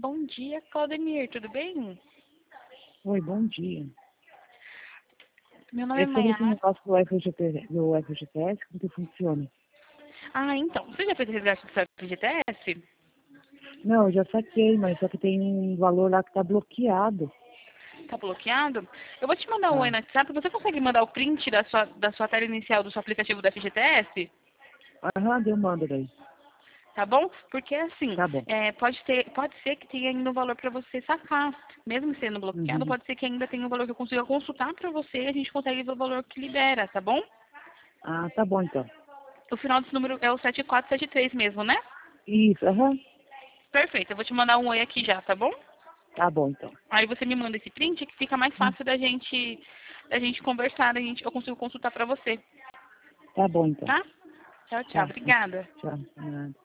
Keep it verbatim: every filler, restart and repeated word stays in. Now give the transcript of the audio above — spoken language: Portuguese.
Bom dia, Claudemir, tudo bem? Oi, bom dia. Meu nome é É sobre esse Mayara. negócio do F G T, do F G T S, como que funciona? Ah, então, você já fez o resgate do seu F G T S? Não, eu já saquei, mas só que tem um valor lá que tá bloqueado. Tá bloqueado? Eu vou te mandar um oi Tá. no WhatsApp. Você consegue mandar o print da sua, da sua tela inicial do seu aplicativo do F G T S? Aham, deu manda daí. Tá bom? Porque assim, Tá bom. é, pode, ter, pode ser que tenha ainda um valor para você sacar. Mesmo sendo bloqueado, Uhum. pode ser que ainda tenha um valor que eu consiga consultar para você e a gente consegue ver o valor que libera, tá bom? Ah, tá bom então. O final desse número é o sete quatro sete três mesmo, né? Isso, aham. Perfeito, eu vou te mandar um oi aqui já, tá bom? Tá bom então. Aí você me manda esse print que fica mais Hum, fácil da gente, da gente conversar, da gente, eu consigo consultar pra você, Tá bom então. tá? Tchau, tchau. Tá. Obrigada. Tchau. Nada.